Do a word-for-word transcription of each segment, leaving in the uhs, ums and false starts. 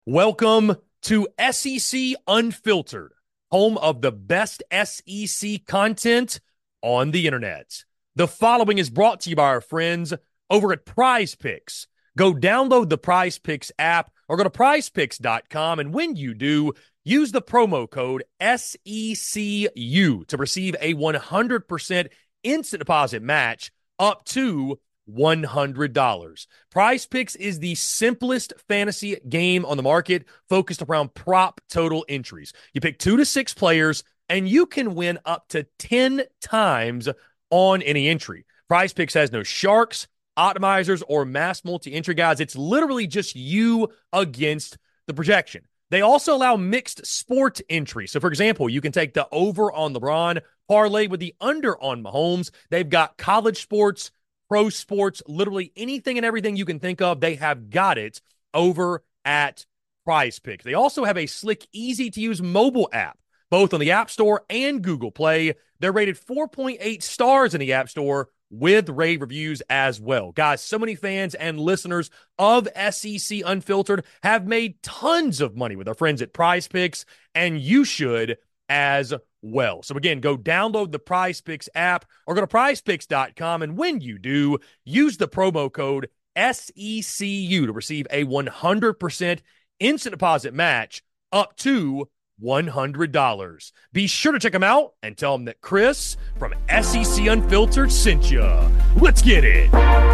Welcome to S E C Unfiltered, home of the best S E C content on the internet. The following is brought to you by our friends over at Prize Picks. Go download the Prize Picks app or go to prize picks dot com, and when you do, use the promo code S E C U to receive a one hundred percent instant deposit match up to one hundred dollars. Prize Picks is the simplest fantasy game on the market, focused around prop total entries. You pick two to six players, and you can win up to ten times on any entry. Prize Picks has no sharks, optimizers, or mass multi-entry guides. It's literally just you against the projection. They also allow mixed sport entry. So, for example, you can take the over on LeBron, parlay with the under on Mahomes. They've got college sports, pro sports, literally anything and everything you can think of, they have got it over at Prize Picks. They also have a slick, easy-to-use mobile app, both on the App Store and Google Play. They're rated four point eight stars in the App Store with rave reviews as well. Guys, so many fans and listeners of S E C Unfiltered have made tons of money with our friends at Prize Picks, and you should as well. So again, go download the Prize Picks app or go to prize picks dot com, and when you do, use the promo code S E C U to receive a one hundred percent instant deposit match up to one hundred dollars. Be sure to check them out and tell them that Chris from S E C Unfiltered sent you. Let's get it.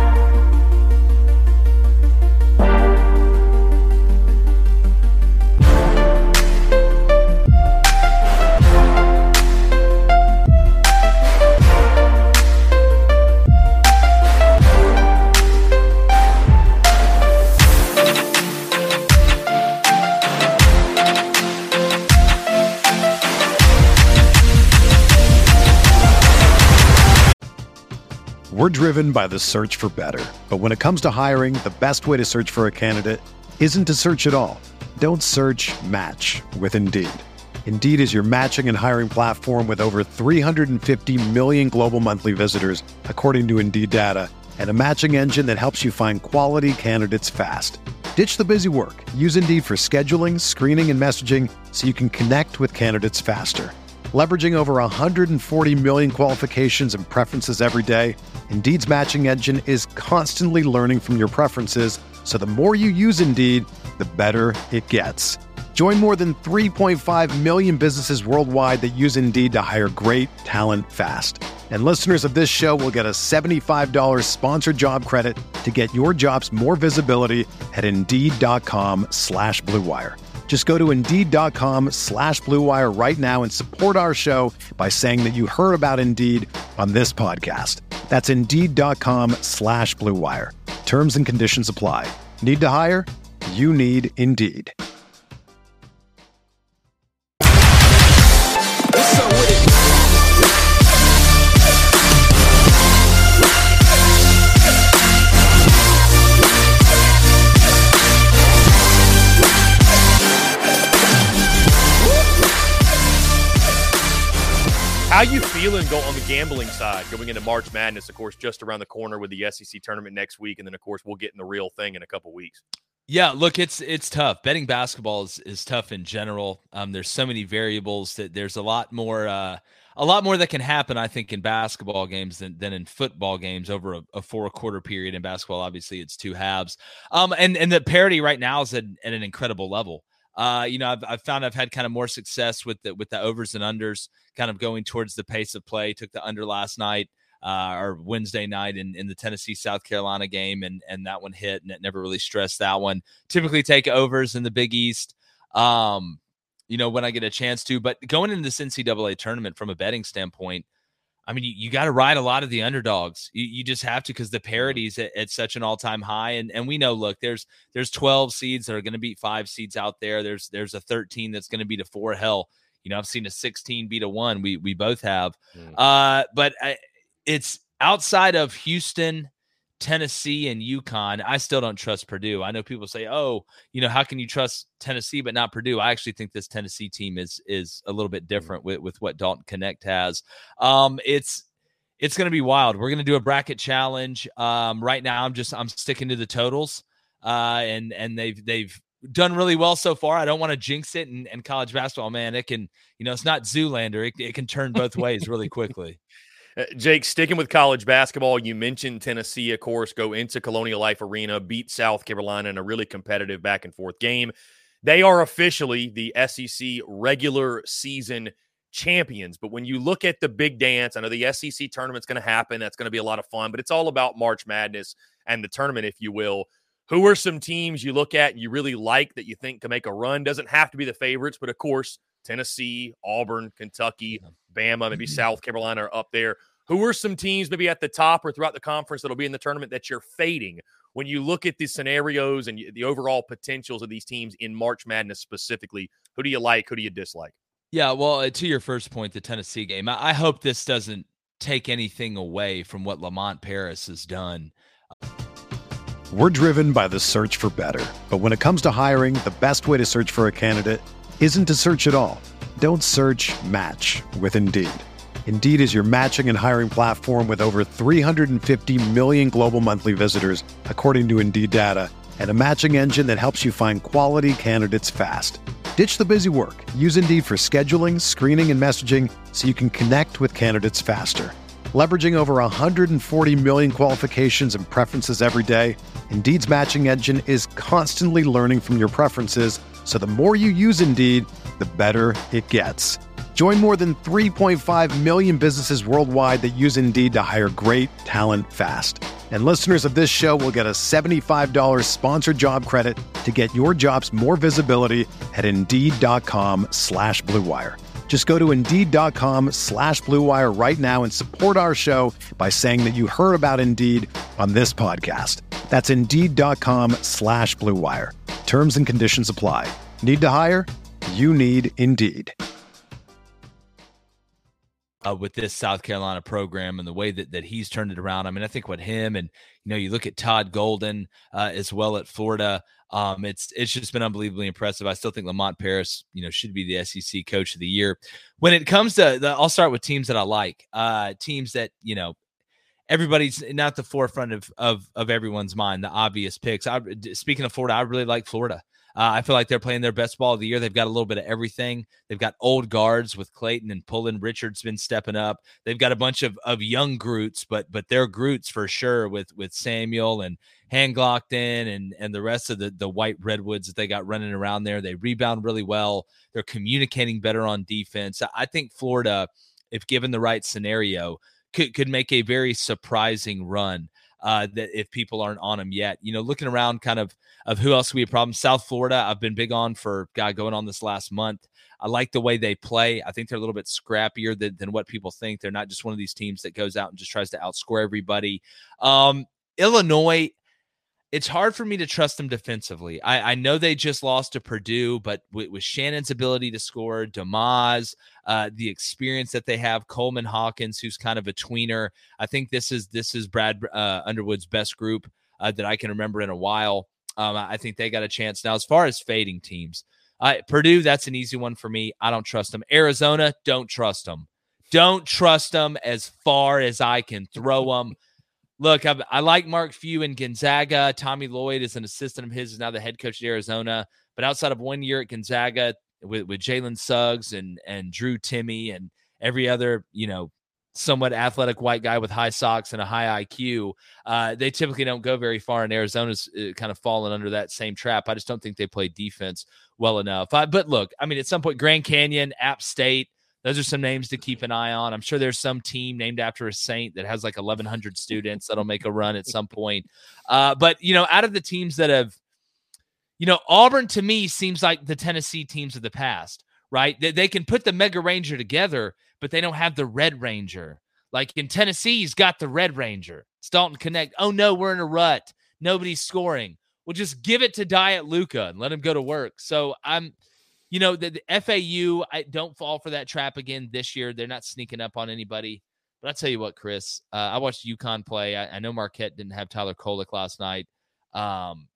We're driven by the search for better. But when it comes to hiring, the best way to search for a candidate isn't to search at all. Don't search, match with Indeed. Indeed is your matching and hiring platform with over three hundred fifty million global monthly visitors, according to Indeed data, and a matching engine that helps you find quality candidates fast. Ditch the busy work. Use Indeed for scheduling, screening, and messaging so you can connect with candidates faster. Leveraging over one hundred forty million qualifications and preferences every day, Indeed's matching engine is constantly learning from your preferences, so the more you use Indeed, the better it gets. Join more than three point five million businesses worldwide that use Indeed to hire great talent fast. And listeners of this show will get a seventy-five dollars sponsored job credit to get your jobs more visibility at Indeed.com slash Blue Wire. Just go to Indeed.com slash Blue Wire right now and support our show by saying that you heard about Indeed on this podcast. That's Indeed.com slash Blue Wire. Terms and conditions apply. Need to hire? You need Indeed. What's up with it? How you feeling go on the gambling side going into March Madness, of course, just around the corner with the S E C tournament next week, and then, of course, we'll get in the real thing in a couple weeks. Yeah, look, it's it's tough. Betting basketball is, is tough in general. Um, there's so many variables that there's a lot more uh, a lot more that can happen, I think, in basketball games than, than in football games over a, a four quarter period. In basketball, obviously, it's two halves. Um, and and the parity right now is at, at an incredible level. Uh, you know, I've, I've found I've had kind of more success with the with the overs and unders, kind of going towards the pace of play. Took the under last night uh, or Wednesday night in, in the Tennessee South Carolina game, and and that one hit, and it never really stressed that one. Typically take overs in the Big East, um, you know, when I get a chance to. But going into this N C double A tournament from a betting standpoint, I mean, you, you got to ride a lot of the underdogs. You, you just have to, because the parity's at, at such an all-time high. And and we know, look, there's there's twelve seeds that are going to beat five seeds out there. There's there's a thirteen that's going to beat a four. Hell, you know, I've seen a sixteen beat a one. We we both have. Mm. Uh, but I, it's outside of Houston, Tennessee, and UConn. I still don't trust Purdue. I know people say, oh, you know, how can you trust Tennessee but not Purdue? I actually think this Tennessee team is is a little bit different with, with what Dalton Connect has. Um, it's it's going to be wild. We're going to do a bracket challenge. Um, right now, I'm just I'm sticking to the totals, uh, and and they've they've done really well so far. I don't want to jinx it. And, and college basketball, man, it can, you know, it's not Zoolander. It, it can turn both ways really quickly. Uh, Jake, sticking with college basketball, you mentioned Tennessee, of course, go into Colonial Life Arena, beat South Carolina in a really competitive back and forth game. They are officially the S E C regular season champions. But when you look at the big dance, I know the S E C tournament's going to happen. That's going to be a lot of fun, but it's all about March Madness and the tournament, if you will. Who are some teams you look at and you really like that you think can make a run? Doesn't have to be the favorites, but of course, Tennessee, Auburn, Kentucky, Bama, maybe South Carolina are up there. Who are some teams maybe at the top or throughout the conference that'll be in the tournament that you're fading when you look at the scenarios and the overall potentials of these teams in March Madness specifically? Who do you like? Who do you dislike? Yeah, well, to your first point, the Tennessee game, I hope this doesn't take anything away from what Lamont Paris has done. We're driven by the search for better. But when it comes to hiring, the best way to search for a candidate isn't to search at all. Don't search, match with Indeed. Indeed is your matching and hiring platform with over three hundred fifty million global monthly visitors, according to Indeed data, and a matching engine that helps you find quality candidates fast. Ditch the busy work. Use Indeed for scheduling, screening, and messaging so you can connect with candidates faster. Leveraging over one hundred forty million qualifications and preferences every day, Indeed's matching engine is constantly learning from your preferences, so the more you use Indeed, the better it gets. Join more than three point five million businesses worldwide that use Indeed to hire great talent fast. And listeners of this show will get a seventy-five dollars sponsored job credit to get your jobs more visibility at Indeed.com slash Blue Wire. Just go to Indeed.com slash Blue Wire right now and support our show by saying that you heard about Indeed on this podcast. That's Indeed.com slash Blue Wire. Terms and conditions apply. Need to hire? You need Indeed. Uh, with this South Carolina program and the way that, that he's turned it around. I mean, I think what him and, you know, you look at Todd Golden uh, as well at Florida, um, it's it's just been unbelievably impressive. I still think Lamont Paris, you know, should be the S E C Coach of the Year. When it comes to, the, I'll start with teams that I like, uh, teams that, you know, everybody's not the forefront of, of, of everyone's mind, the obvious picks. I, speaking of Florida, I really like Florida. Uh, I feel like they're playing their best ball of the year. They've got a little bit of everything. They've got old guards with Clayton and Pullen. Richard's been stepping up. They've got a bunch of, of young Groots, but but they're Groots for sure with with Samuel and Hanglockton and and the rest of the, the white redwoods that they got running around there. They rebound really well. They're communicating better on defense. I think Florida, if given the right scenario, could, could make a very surprising run. Uh, that if people aren't on them yet, you know, looking around kind of of who else would be a problem. South Florida, I've been big on for God going on this last month. I like the way they play. I think they're a little bit scrappier than, than what people think. They're not just one of these teams that goes out and just tries to outscore everybody. Um, Illinois, it's hard for me to trust them defensively. I, I know they just lost to Purdue, but with, with Shannon's ability to score, DeMaz, uh, the experience that they have, Coleman Hawkins, who's kind of a tweener. I think this is this is Brad uh, Underwood's best group uh, that I can remember in a while. Um, I think they got a chance. Now, as far as fading teams, uh, Purdue, that's an easy one for me. I don't trust them. Arizona, don't trust them. Don't trust them as far as I can throw them. Look, I, I like Mark Few and Gonzaga. Tommy Lloyd is an assistant of his, is now the head coach at Arizona. But outside of one year at Gonzaga with, with Jalen Suggs and and Drew Timme and every other, you know, somewhat athletic white guy with high socks and a high I Q, uh, they typically don't go very far. And Arizona's uh, kind of fallen under that same trap. I just don't think they play defense well enough. I, but look, I mean, at some point, Grand Canyon, App State, those are some names to keep an eye on. I'm sure there's some team named after a saint that has like eleven hundred students that'll make a run at some point. Uh, but, you know, out of the teams that have, you know, Auburn to me seems like the Tennessee teams of the past, right? They, they can put the Mega Ranger together, but they don't have the Red Ranger. Like in Tennessee, he's got the Red Ranger. It's Dalton Connect. Oh, no, we're in a rut. Nobody's scoring. Well, just give it to Diet Luca and let him go to work. So I'm – You know, the, the F A U, I don't fall for that trap again this year. They're not sneaking up on anybody. But I'll tell you what, Chris, uh, I watched UConn play. I, I know Marquette didn't have Tyler Kolek last night. Um,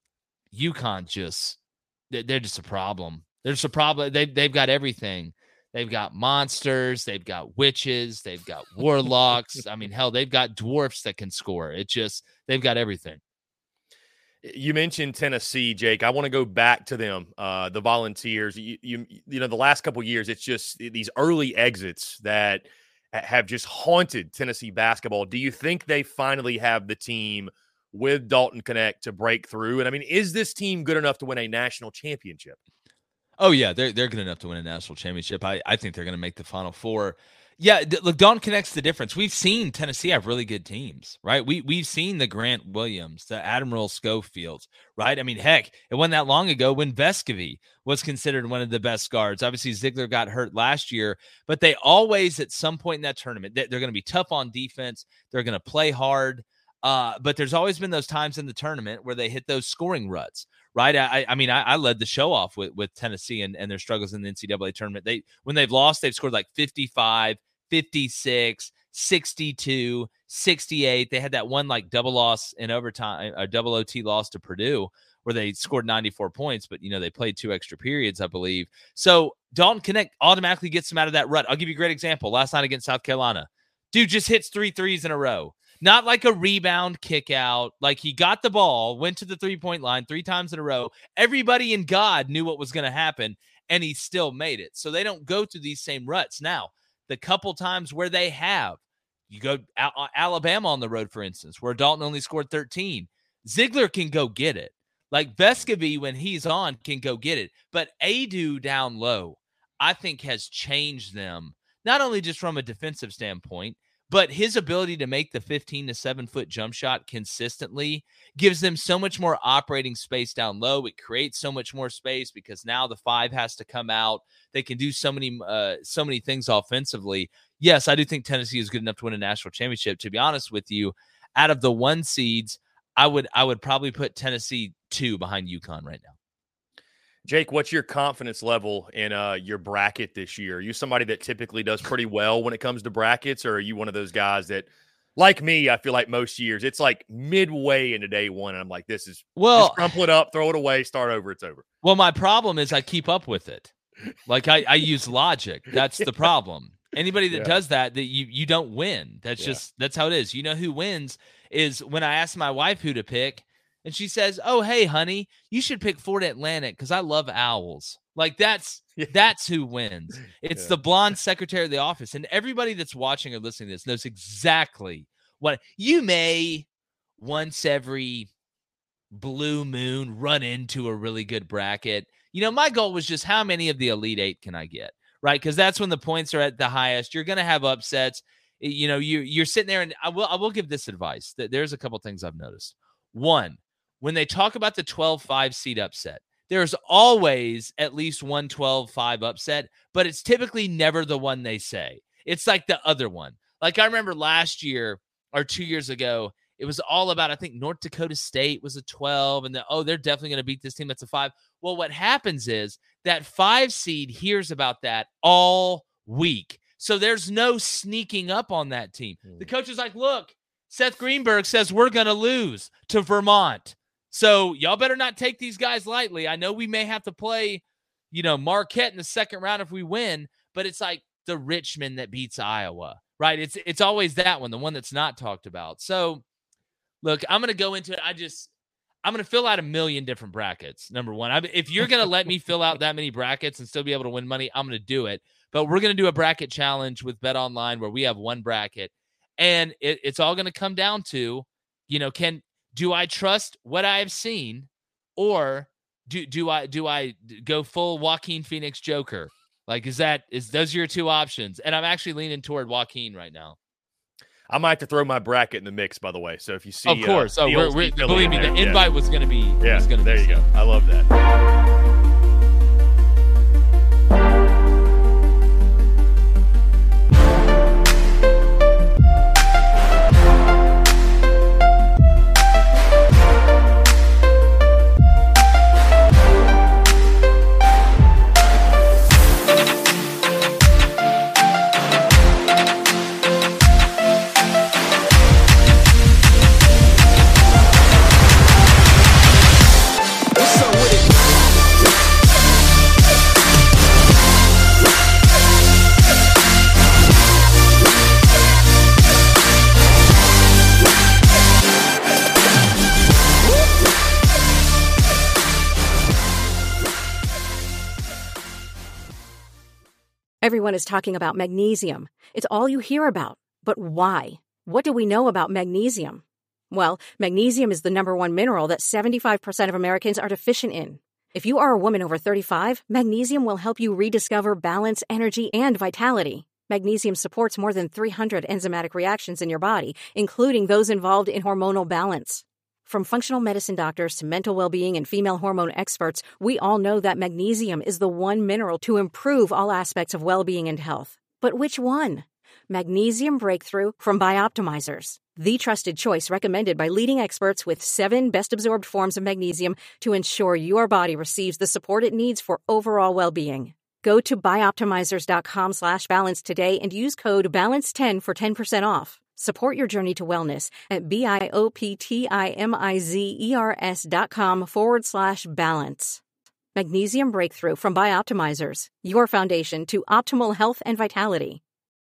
UConn just, they're just a problem. They're just a problem. They've, they've got everything. They've got monsters. They've got witches. They've got warlocks. I mean, hell, they've got dwarfs that can score. It just, they've got everything. You mentioned Tennessee, Jake. I want to go back to them, uh, the Volunteers. You, you, you know, the last couple of years, it's just these early exits that have just haunted Tennessee basketball. Do you think they finally have the team with Dalton Knecht to break through? And I mean, is this team good enough to win a national championship? Oh yeah, they're they're good enough to win a national championship. I, I think they're going to make the Final Four. Yeah, th- look, Dalton Knecht's the difference. We've seen Tennessee have really good teams, right? We we've seen the Grant Williams, the Admiral Schofields, right? I mean, heck, it wasn't that long ago when Vescovi was considered one of the best guards. Obviously, Ziegler got hurt last year, but they always, at some point in that tournament, they're going to be tough on defense. They're going to play hard. Uh, but there's always been those times in the tournament where they hit those scoring ruts, right? I, I mean, I, I led the show off with, with Tennessee and, and their struggles in the N C double A tournament. They when they've lost, they've scored like fifty-five, fifty-six, sixty-two, sixty-eight. They had that one like double loss in overtime, a double O T loss to Purdue where they scored ninety-four points, but you know they played two extra periods, I believe. So Dalton Knecht automatically gets them out of that rut. I'll give you a great example. Last night against South Carolina, dude just hits three threes in a row. Not like a rebound kick out. Like he got the ball, went to the three-point line three times in a row. Everybody in God knew what was going to happen, and he still made it. So they don't go through these same ruts. Now, the couple times where they have, you go Al- Alabama on the road, for instance, where Dalton only scored thirteen. Ziegler can go get it. Like Vescovi, when he's on, can go get it. But Adu down low, I think, has changed them, not only just from a defensive standpoint, but his ability to make the fifteen to seven foot jump shot consistently gives them so much more operating space down low. It creates so much more space because now the five has to come out. They can do so many, uh, so many things offensively. Yes, I do think Tennessee is good enough to win a national championship. To be honest with you, out of the one seeds, I would, I would probably put Tennessee two behind UConn right now. Jake, what's your confidence level in uh, your bracket this year? Are you somebody that typically does pretty well when it comes to brackets, or are you one of those guys that, like me, I feel like most years, it's like midway into day one, and I'm like, this is, well, just crumple it up, throw it away, start over, it's over. Well, my problem is I keep up with it. Like, I, I use logic. That's the problem. Anybody that yeah. does that, that you you don't win. That's yeah. just, that's how it is. You know who wins is when I ask my wife who to pick, and she says, oh, hey, honey, you should pick Florida Atlantic because I love owls. Like, that's yeah. that's who wins. It's yeah. the blonde secretary of the office. And everybody that's watching or listening to this knows exactly what you may once every blue moon run into a really good bracket. You know, my goal was just how many of the Elite Eight can I get, right? Because that's when the points are at the highest. You're going to have upsets. You know, you, you're sitting there, and I will, I will give this advice. There's a couple things I've noticed. One, when they talk about the twelve five seed upset, there's always at least one twelve five upset, but it's typically never the one they say. It's like the other one. Like I remember last year or two years ago, it was all about, I think North Dakota State was a twelve, and the, oh, they're definitely going to beat this team that's a five. Well, what happens is that five seed hears about that all week. So there's no sneaking up on that team. Mm. The coach is like, look, Seth Greenberg says we're going to lose to Vermont. So y'all better not take these guys lightly. I know we may have to play, you know, Marquette in the second round if we win, but it's like the Richmond that beats Iowa, right? It's it's always that one, the one that's not talked about. So, look, I'm going to go into it. I just, I'm going to fill out a million different brackets, number one. I, if you're going to let me fill out that many brackets and still be able to win money, I'm going to do it. But we're going to do a bracket challenge with BetOnline where we have one bracket. And it, it's all going to come down to, you know, can do I trust what I have seen, or do do I do I go full Joaquin Phoenix Joker? Like, is that is those are your two options? And I'm actually leaning toward Joaquin right now. I might have to throw my bracket in the mix, by the way. So if you see, of course, uh, oh, we're, we're, believe me, the invite yeah. was going to be yeah. Was gonna there be you go. I love that. What's up with it? Everyone is talking about magnesium. It's all you hear about. But why? What do we know about magnesium? Well, magnesium is the number one mineral that seventy-five percent of Americans are deficient in. If you are a woman over thirty-five, magnesium will help you rediscover balance, energy, and vitality. Magnesium supports more than three hundred enzymatic reactions in your body, including those involved in hormonal balance. From functional medicine doctors to mental well-being and female hormone experts, we all know that magnesium is the one mineral to improve all aspects of well-being and health. But which one? Magnesium Breakthrough from Bioptimizers, the trusted choice recommended by leading experts with seven best-absorbed forms of magnesium to ensure your body receives the support it needs for overall well-being. Go to bioptimizers.com slash balance today and use code balance ten for ten percent off. Support your journey to wellness at B-I-O-P-T-I-M-I-Z-E-R-S dot com forward slash balance. Magnesium Breakthrough from Bioptimizers, your foundation to optimal health and vitality.